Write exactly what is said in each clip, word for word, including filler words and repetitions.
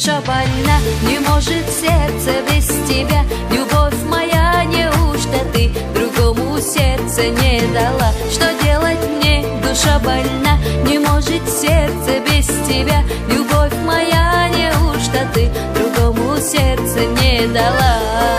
душа больна, не может сердце без тебя. Любовь моя, неужто ты другому сердце не дала? Что делать мне, душа больна, не может сердце без тебя. Любовь моя, неужто ты другому сердце не дала?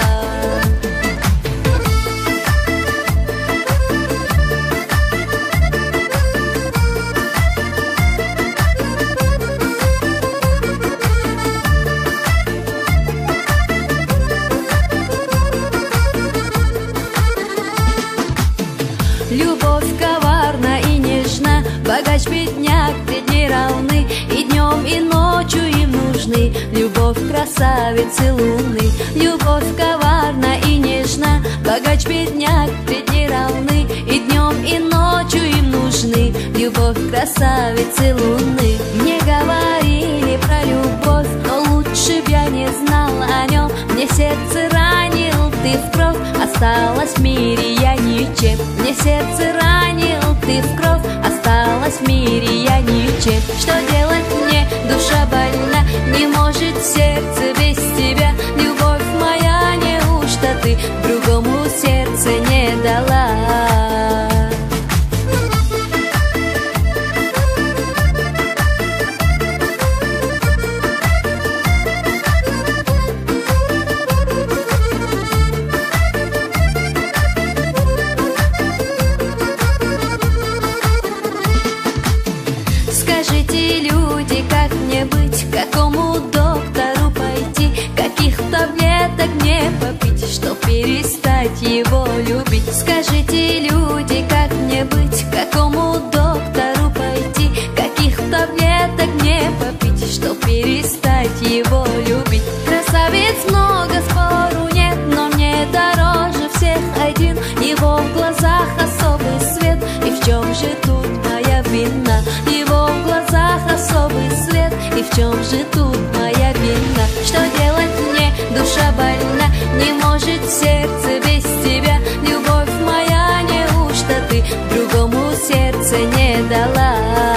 Любовь коварна и нежна, богач, бедняк пред ней равны, и днем, и ночью им нужны любовь красавицы луны. Любовь коварна и нежна, богач, бедняк пред ней равны, и днем, и ночью им нужны любовь красавицы луны. Мне говорили про любовь, но лучше б я не знал о нем. Мне сердце ранил ты в кровь, осталась в мире я ничем. Мне сердце ранил ты в кровь, осталась в мире я ничем. Что делать мне, душа больна, не может сердце без тебя. Любовь моя, неужто ты другому сердце не дала? Скажите, люди, как мне быть, к какому доктору пойти, каких таблеток мне попить, чтоб перестать его любить? Скажите, люди, как мне быть, к какому доктору пойти, каких таблеток мне попить, чтоб перестать его любить? Красавиц много, спору нет, но мне дороже всех один. Его в глазах особый свет, и в чем же тут моя вина? Его в глазах особый свет, и в чем же тут моя вина? Что делать мне, душа больна, не может сердце без тебя. Любовь моя, неужто ты другому сердце не дала?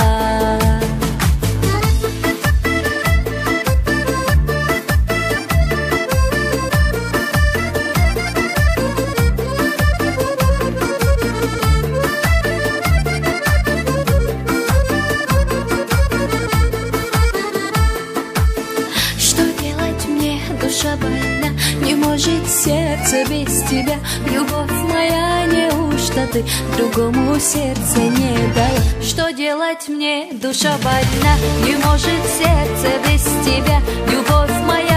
Душа больна, не может сердце без тебя. Любовь моя, неужто ты другому сердце не дала? Что делать мне, душа больна, не может сердце без тебя. Любовь моя,